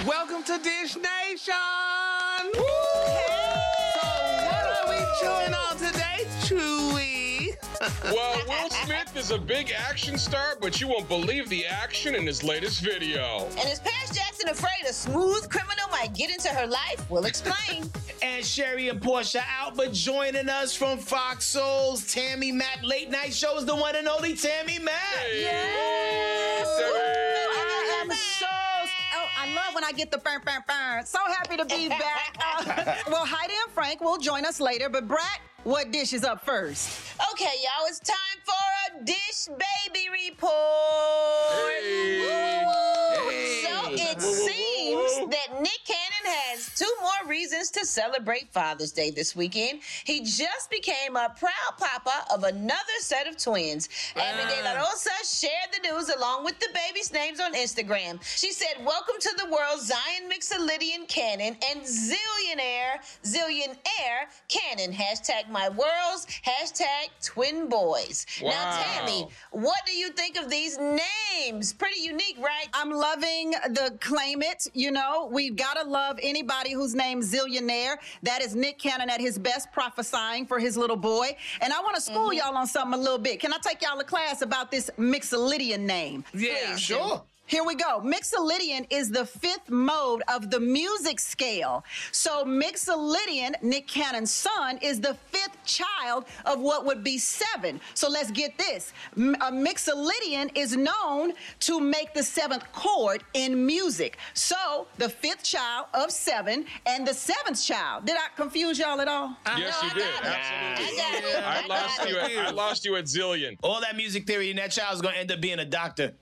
Welcome to Dish Nation! Woo! So what are we chewing on today, Chewy? Well, Will Smith is a big action star, but you won't believe the action in his latest video. And is Paris Jackson afraid a smooth criminal might get into her life? We'll explain. And Sherry and Portia Albert joining us from Fox Soul's Tammy Matt Late Night Show is the one and only Tammy Matt. Hey. Yes! I am so... Oh, I love when I get the burn. So happy to be back. Well, Heidi and Frank will join us later, but Brat, what dish is up first? Okay, y'all, it's time for a Dish Baby Report. Hey. So it seems that Nick Cannon has 2 more reasons to celebrate Father's Day this weekend. He just became a proud papa of another set of twins. Abby De La Rosa shared the news along with the babies' names on Instagram. She said, "Welcome to the world, Zion Mixolydian Cannon and Zillionaire Cannon. Hashtag my worlds. Hashtag twin boys." Wow. Now, Tammy, what do you think of these names? Pretty unique, right? I'm loving the claim it. You know, we've got to love anybody who's named Zillionaire. That is Nick Cannon at his best prophesying for his little boy. And I want to school y'all on something a little bit. Can I take y'all a class about this Mixolydian name? Yeah, Please. Sure. Here we go. Mixolydian is the 5th mode of the music scale. So Mixolydian, Nick Cannon's son, is the 5th child of what would be 7. So let's get this. A Mixolydian is known to make the 7th chord in music. So the 5th child of 7 and the 7th child. Did I confuse y'all at all? Yes, you did. Absolutely. I lost you at zillion. All that music theory and that child's gonna end up being a doctor.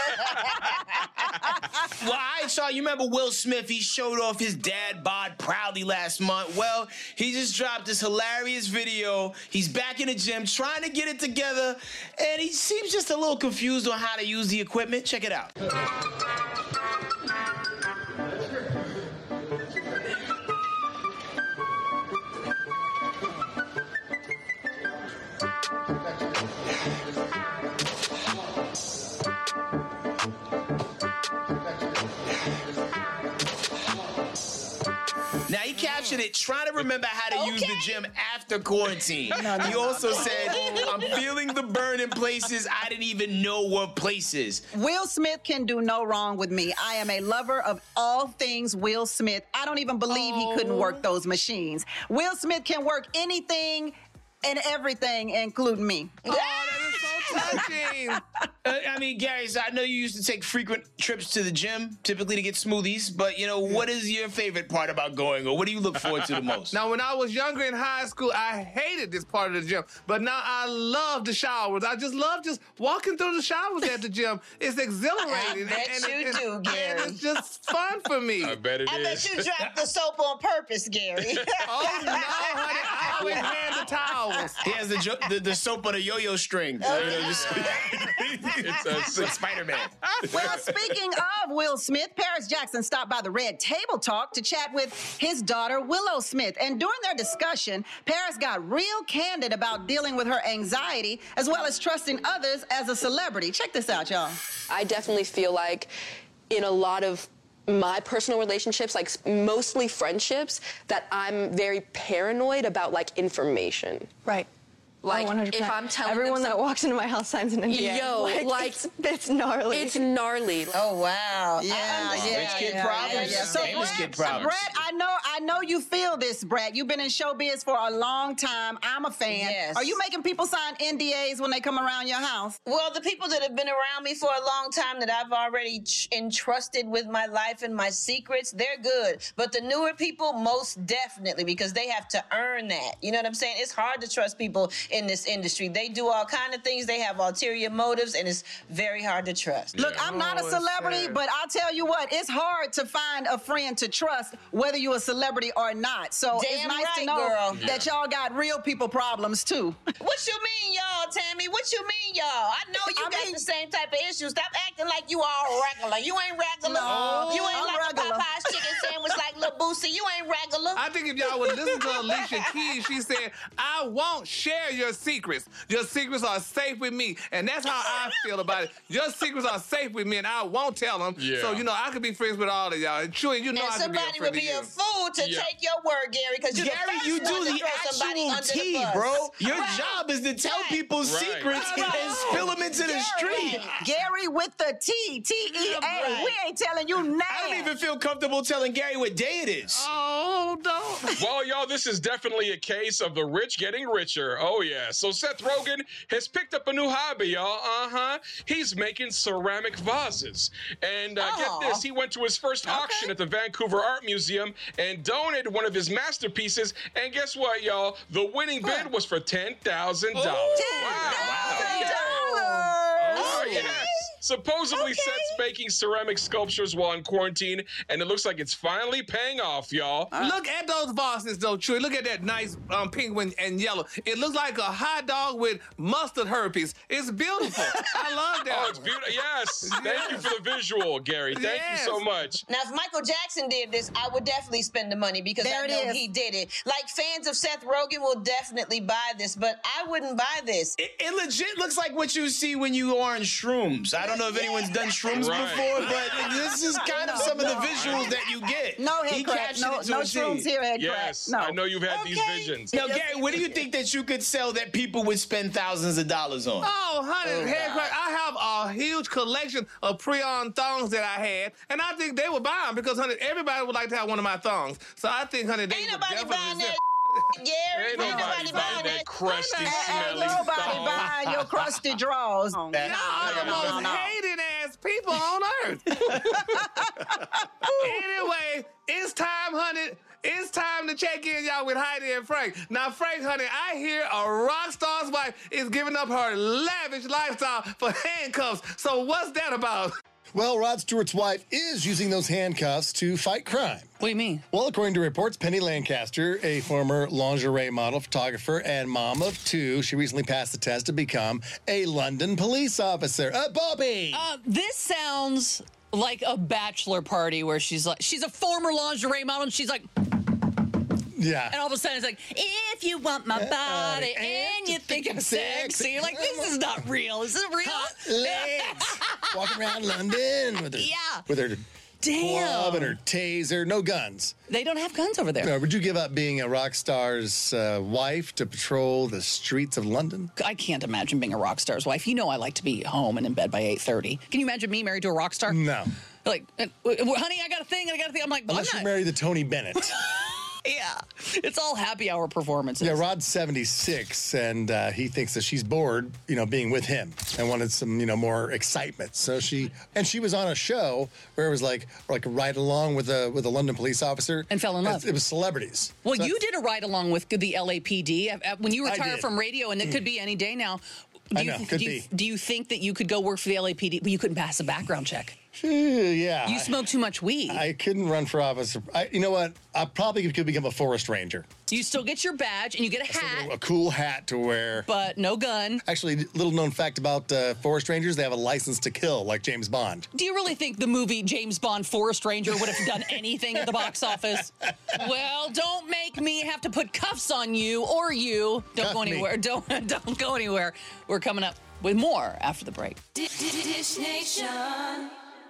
Well, all right, y'all, you remember Will Smith? He showed off his dad bod proudly last month. Well, he just dropped this hilarious video. He's back in the gym trying to get it together, and he seems just a little confused on how to use the equipment. Check it out. Now, he captured it trying to remember how to use the gym after quarantine. He also said, "I'm feeling the burn in places I didn't even know were places." Will Smith can do no wrong with me. I am a lover of all things Will Smith. I don't even believe he couldn't work those machines. Will Smith can work anything and everything, including me. Oh, that is so touching. I mean, Gary, so I know you used to take frequent trips to the gym, typically to get smoothies, but, you know, what is your favorite part about going, or what do you look forward to the most? Now, when I was younger in high school, I hated this part of the gym, but now I love the showers. I just love just walking through the showers at the gym. It's exhilarating. I bet you do, Gary. And it's just fun for me. I bet it I is. bet you dropped the soap on purpose, Gary. Oh, no, honey. I always hand the towels. He has the soap on a yo-yo string. It's a Spider-Man. Well, speaking of Will Smith, Paris Jackson stopped by the Red Table Talk to chat with his daughter, Willow Smith. And during their discussion, Paris got real candid about dealing with her anxiety as well as trusting others as a celebrity. Check this out, y'all. I definitely feel like in a lot of my personal relationships, like mostly friendships, that I'm very paranoid about like information. Right. Like, 100%. if I'm telling everyone them that walks into my house signs an NDA. It's gnarly. It's gnarly. Oh, wow. Rich kid problems. So, Famous Brad, kid problems. Brad, I know you feel this, Brad. You've been in showbiz for a long time. I'm a fan. Yes. Are you making people sign NDAs when they come around your house? Well, the people that have been around me for a long time that I've already entrusted with my life and my secrets, they're good. But the newer people, most definitely, because they have to earn that. You know what I'm saying? It's hard to trust people in this industry. They do all kind of things. They have ulterior motives, and it's very hard to trust. Look, I'm not a celebrity, but I'll tell you what, it's hard to find a friend to trust, whether you're a celebrity or not. So it's Damn nice right, to know girl. that y'all got real people problems, too. What you mean, y'all, Tammy? What you mean, y'all? I know you got the same type of issues. Stop acting like you all regular. You ain't regular. No, you ain't I'm like regular. a Popeye's chicken sandwich just like Lil Boosie. You ain't regular. I think if y'all would listen to Alicia Keys, she said, I won't share your secrets. Your secrets are safe with me. And that's how I feel about it. Your secrets are safe with me, and I won't tell them. Yeah. So, I could be friends with all of y'all. And Chewy, you know I could be a friend would be a fool to take your word, Gary, because you're Gary, you do the actual tea, bro. Your job is to tell people secrets and spill them into the street. Gary with the T, T-E-A. We ain't telling you now. I don't even feel comfortable telling Gary what day it is. Oh, don't. Well, y'all, this is definitely a case of the rich getting richer. Oh, yeah. So Seth Rogen has picked up a new hobby, y'all. He's making ceramic vases. And get this, he went to his first auction at the Vancouver Art Museum and donated one of his masterpieces. And guess what, y'all? The winning bid was for $10,000. Oh, yes. Supposedly, Seth's making ceramic sculptures while in quarantine, and it looks like it's finally paying off, y'all. Look at those vases, though, Chewy. Look at that nice pink and yellow. It looks like a hot dog with mustard herpes. It's beautiful. I love that. Oh, it's beautiful. Yes. Thank you for the visual, Gary. Thank you so much. Now, if Michael Jackson did this, I would definitely spend the money because I know he did it. Like, fans of Seth Rogen will definitely buy this, but I wouldn't buy this. It legit looks like what you see when you are in shrooms. I don't know if anyone's done shrooms before, but this is kind of some of the visuals that you get. No head crack. No shrooms here, head crack. Yes, I know you've had these visions. Now, Gary, what do you think that you could sell that people would spend thousands of dollars on? Oh, honey, head crack. I have a huge collection of pre-on thongs that I had, and I think they would buy them because, honey, everybody would like to have one of my thongs. So I think, honey, they would definitely sell. Gary, ain't nobody buying that crusty, smelly Ain't nobody buying your crusty drawers. Y'all are the most hated ass people on earth. Anyway, it's time, honey. It's time to check in, y'all, with Heidi and Frank. Now, Frank, honey, I hear a rock star's wife is giving up her lavish lifestyle for handcuffs. So what's that about? Well, Rod Stewart's wife is using those handcuffs to fight crime. What do you mean? Well, according to reports, Penny Lancaster, a former lingerie model, photographer, and mom of two, she recently passed the test to become a London police officer. Bobby! This sounds like a bachelor party where she's a former lingerie model, and she's like... Yeah. And all of a sudden it's like, if you want my body and you think I'm sexy, you're like, this is not real. Is it real? Hot legs. Walking around London with her club and her taser. No guns. They don't have guns over there. No, would you give up being a rock star's wife to patrol the streets of London? I can't imagine being a rock star's wife. You know I like to be home and in bed by 8:30. Can you imagine me married to a rock star? No. Like, honey, I got a thing. I'm like, unless you marry the Tony Bennett. Yeah, it's all happy hour performances. Yeah, Rod's 76, and he thinks that she's bored, being with him and wanted some, more excitement. So she was on a show where it was like a ride along with a London police officer. And fell in love. It was celebrities. Well, you did a ride along with the LAPD when you retire from radio, and it could be any day now. Do you think that you could go work for the LAPD, but you couldn't pass a background check? Yeah. You smoke too much weed. I couldn't run for office. You know what? I probably could become a forest ranger. You still get your badge and you get a hat. A cool hat to wear. But no gun. Actually, little known fact about forest rangers, they have a license to kill, like James Bond. Do you really think the movie James Bond Forest Ranger would have done anything at the box office? Well, don't make me have to put cuffs on you or you. Don't go anywhere. Don't go anywhere. We're coming up with more after the break. Dish Nation.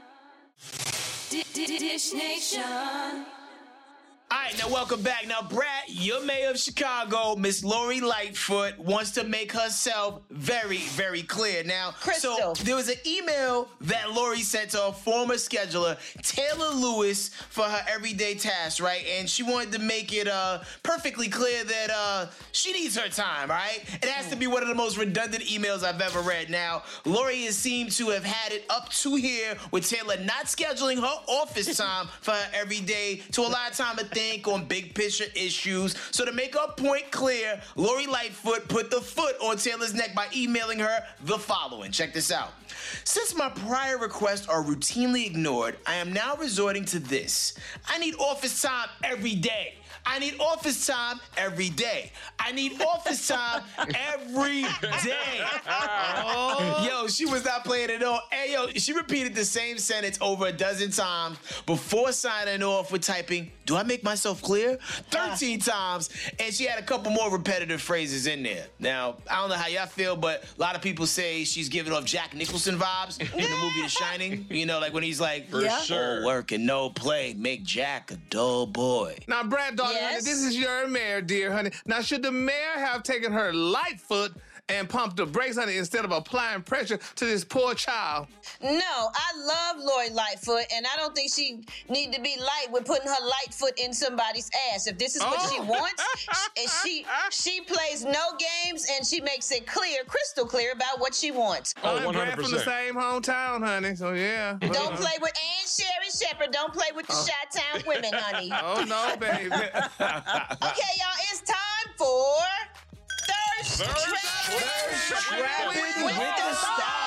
Dish Nation. All right, now welcome back. Now, Brad, your mayor of Chicago, Miss Lori Lightfoot, wants to make herself very, very clear. Now, Crystal. So there was an email that Lori sent to her former scheduler, Taylor Lewis, for her everyday tasks, right? And she wanted to make it perfectly clear that she needs her time, right? It has to be one of the most redundant emails I've ever read. Now, Lori has seemed to have had it up to here with Taylor not scheduling her office time for her every day to a lot of time of things think on big picture issues. So to make her point clear, Lori Lightfoot put the foot on Taylor's neck by emailing her the following. Check this out. Since my prior requests are routinely ignored, I am now resorting to this. I need office time every day. I need office time every day. I need office time every day. Oh. Yo, she was not playing it all. Hey, yo, she repeated the same sentence over a dozen times before signing off with typing, do I make myself clear? 13 times. And she had a couple more repetitive phrases in there. Now, I don't know how y'all feel, but a lot of people say she's giving off Jack Nicholson vibes in the movie The Shining. You know, like when he's like, For sure. All work and no play make Jack a dull boy. Now, Brad, daughter, honey, this is your mayor, dear honey. Now, should the mayor have taken her Lightfoot and pumped the brakes, honey, instead of applying pressure to this poor child? No, I love Lori Lightfoot, and I don't think she need to be light with putting her Lightfoot in somebody's ass. If this is what she wants, and she plays no games, and she makes it clear, crystal clear about what she wants. Oh, I'm 100%. Brad from the same hometown, honey, so yeah. Don't play with Ann Sherry Shepherd. Don't play with the Chi-Town women, honey. Oh, no, baby. Okay, y'all, it's time for Thirst Trap with the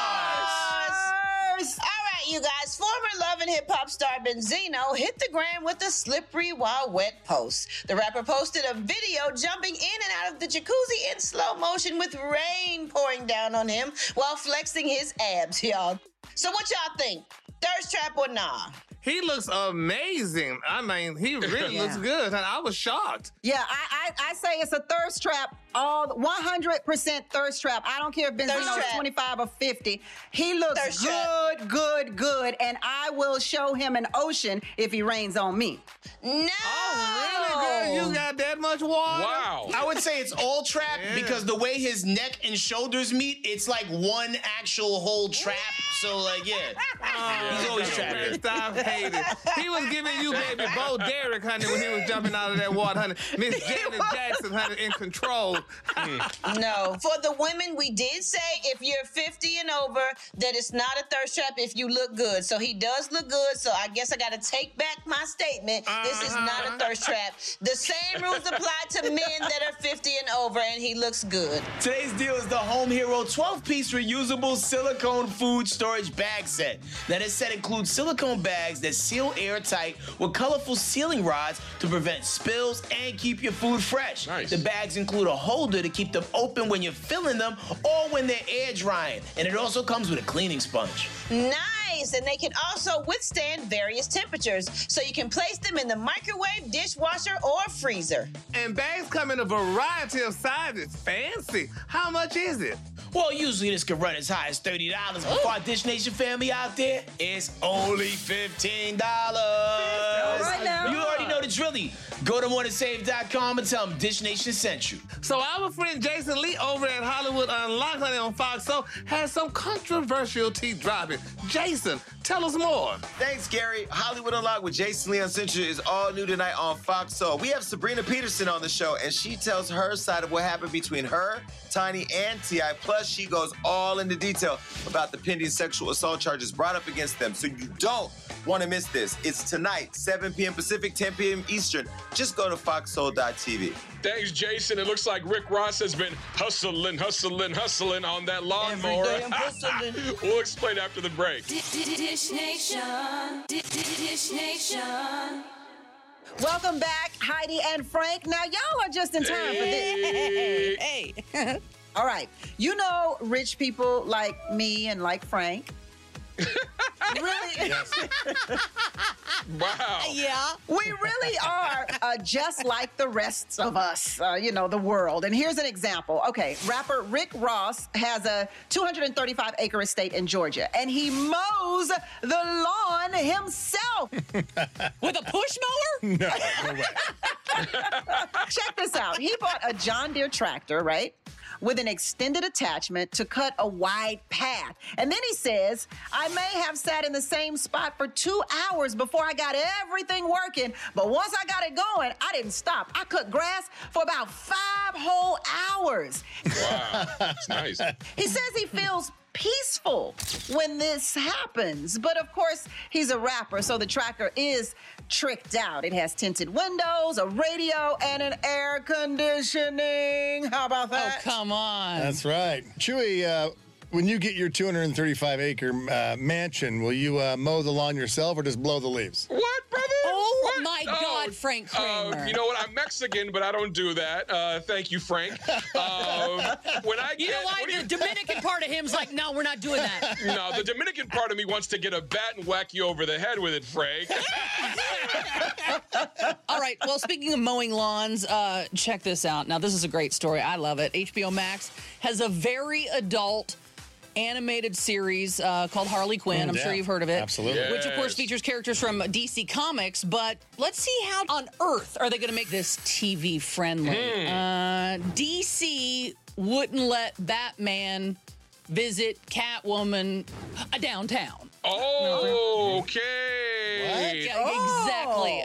Stars. All right, you guys. Former Love and Hip Hop star Benzino hit the gram with a slippery while wet post. The rapper posted a video jumping in and out of the jacuzzi in slow motion with rain pouring down on him while flexing his abs, y'all. So what y'all think? Thirst trap or nah? He looks amazing. I mean, he really looks good. And I was shocked. Yeah, I say it's a thirst trap. All 100% thirst trap. I don't care if Benzino's 25 or 50. He looks good, and I will show him an ocean if he rains on me. No. Oh, really, girl? You got that much water? Wow. I would say it's all trap because the way his neck and shoulders meet, it's like one actual whole trap. So, like, he's always trapping. Stop hating. He was giving you baby Bo Derek, honey, when he was jumping out of that water, honey. Miss Janet Jackson, honey, in control. No. For the women, we did say if you're 50 and over, that it's not a thirst trap if you look good. So he does look good, so I guess I got to take back my statement. This is not a thirst trap. The same rules apply to men that are 50 and over, and he looks good. Today's deal is the Home Hero 12-piece reusable silicone food storage bag set. Now, this set includes silicone bags that seal airtight with colorful sealing rods to prevent spills and keep your food fresh. Nice. The bags include a holder to keep them open when you're filling them or when they're air drying. And it also comes with a cleaning sponge. Nice, and they can also withstand various temperatures, so you can place them in the microwave, dishwasher, or freezer. And bags come in a variety of sizes. Fancy. How much is it? Well, usually this could run as high as $30, but for our Dish Nation family out there, it's only $15. Right now. You already know the drilly. Go to morningsave.com and tell them Dish Nation sent you. So our friend Jason Lee over at Hollywood Unlocked, honey, on Fox Soul has some controversial tea dropping. Jason, tell us more. Thanks, Gary. Hollywood Unlocked with Jason Lee Uncensored is all new tonight on Fox Soul. We have Sabrina Peterson on the show, and she tells her side of what happened between her, Tiny, and T.I. Plus, she goes all into detail about the pending sexual assault charges brought up against them. So you don't want to miss this. It's tonight, 7 p.m. Pacific, 10 p.m. Eastern. Just go to foxsoul.tv. Thanks, Jason. It looks like Rick Ross has been hustling on that lawnmower. Every day I'm hustling. We'll explain after the break. Dish Nation. Dish Nation. Welcome back, Heidi and Frank. Now, y'all are just in time for this. Hey. All right. You know rich people like me and like Frank. Really? Wow. Yeah. We really are just like the rest of us, the world. And here's an example. Okay, rapper Rick Ross has a 235-acre estate in Georgia, and he mows the lawn himself. With a push mower? No way. Check this out. He bought a John Deere tractor, right? With an extended attachment to cut a wide path. And then he says, I may have sat in the same spot for 2 hours before I got everything working, but once I got it going, I didn't stop. I cut grass for about 5 whole hours. Wow, that's nice. He says he feels peaceful when this happens. But of course, he's a rapper, so the tracker is tricked out. It has tinted windows, a radio, and an air conditioning. How about that? Oh, come on. That's right. Chewy, when you get your 235-acre mansion, will you mow the lawn yourself or just blow the leaves? What, brother? Oh, What? my God, Frank Kramer. You know what? I'm Mexican, but I don't do that. Thank you, Frank. When I You know why? The Dominican part of him's like, no, we're not doing that. No, the Dominican part of me wants to get a bat and whack you over the head with it, Frank. All right. Well, speaking of mowing lawns, check this out. Now, this is a great story. I love it. HBO Max has a very adult animated series called Harley Quinn. I'm sure you've heard of it. Absolutely. Yes. Which, of course, features characters from DC Comics. But let's see how on earth are they going to make this TV friendly. DC wouldn't let Batman visit Catwoman downtown. Oh, okay. Yeah, exactly.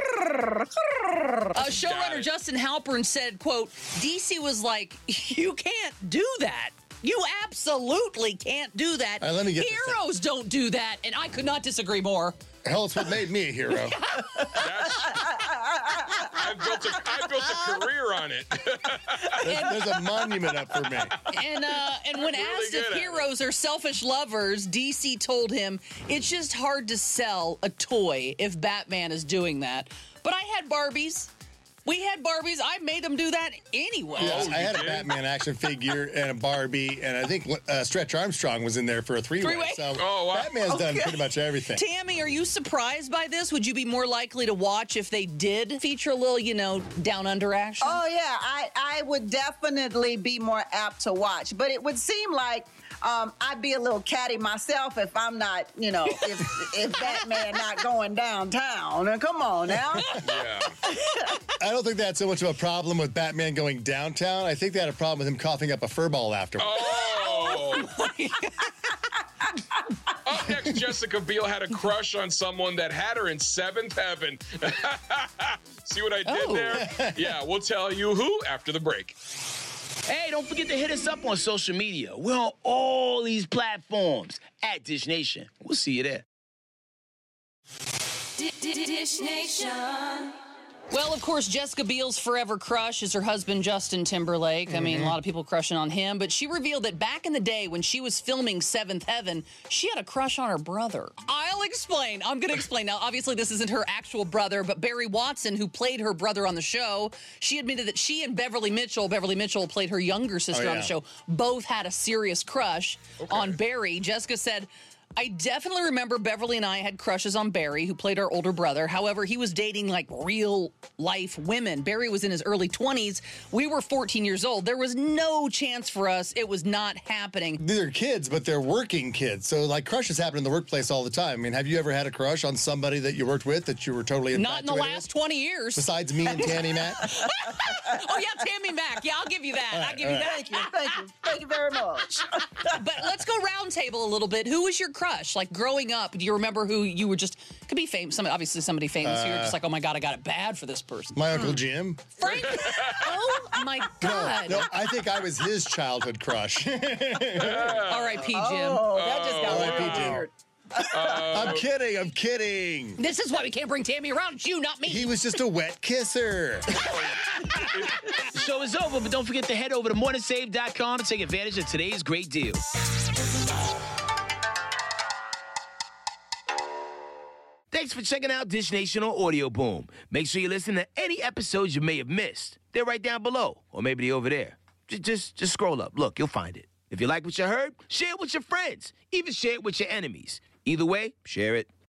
Showrunner Justin Halpern said, quote, DC was like, you can't do that. You absolutely can't do that. Right, let me get Heroes don't do that, and I could not disagree more. Hell, it's what made me a hero. I built a career on it. There's a monument up for me. And when asked if heroes are selfish lovers, DC told him it's just hard to sell a toy if Batman is doing that. But I had Barbies. We had Barbies. I made them do that anyway. Yes, I had a Batman action figure and a Barbie, and I think Stretch Armstrong was in there for a three-way. So Batman's done pretty much everything. Tammy, are you surprised by this? Would you be more likely to watch if they did feature a little, down under action? Oh, yeah. I would definitely be more apt to watch. But it would seem like I'd be a little catty myself if I'm not, if Batman not going downtown. Come on now. Yeah. I don't think that's so much of a problem with Batman going downtown. I think they had a problem with him coughing up a fur ball afterwards. Oh! Up next, Jessica Biel had a crush on someone that had her in seventh heaven. See what I did there? Yeah, we'll tell you who after the break. Hey, don't forget to hit us up on social media. We're on all these platforms at Dish Nation. We'll see you there. Dish Nation. Well, of course, Jessica Biel's forever crush is her husband, Justin Timberlake. I mean, a lot of people crushing on him, but she revealed that back in the day when she was filming Seventh Heaven, she had a crush on her brother. I'll explain. I'm going to explain. Now, obviously, this isn't her actual brother, but Barry Watson, who played her brother on the show, she admitted that she and Beverly Mitchell played her younger sister on the show, both had a serious crush on Barry. Jessica said, I definitely remember Beverly and I had crushes on Barry, who played our older brother. However, he was dating like real life women. Barry was in his early 20s. We were 14 years old. There was no chance for us. It was not happening. These are kids, but they're working kids. So, crushes happen in the workplace all the time. I mean, have you ever had a crush on somebody that you worked with that you were totally Not in the last 20 years. Besides me and Tammy Mack? Oh, yeah, Tammy Mack. Yeah, I'll give you that. I'll give you that. Thank you very much. But let's go round table a little bit. Who was your crush? Like, growing up, do you remember who you were could be famous, obviously somebody famous. You were just like, oh my God, I got it bad for this person. My Uncle Jim. Frank? Oh my God. No, I think I was his childhood crush. R.I.P. Jim. Oh, that just got R.I.P. Jim. I'm kidding. This is why we can't bring Tammy around. It's you, not me. He was just a wet kisser. The show is over, but don't forget to head over to morningsave.com to take advantage of today's great deal. Thanks for checking out Dish Nation on Audio Boom. Make sure you listen to any episodes you may have missed. They're right down below, or maybe they're over there. Just scroll up. Look, you'll find it. If you like what you heard, share it with your friends. Even share it with your enemies. Either way, share it.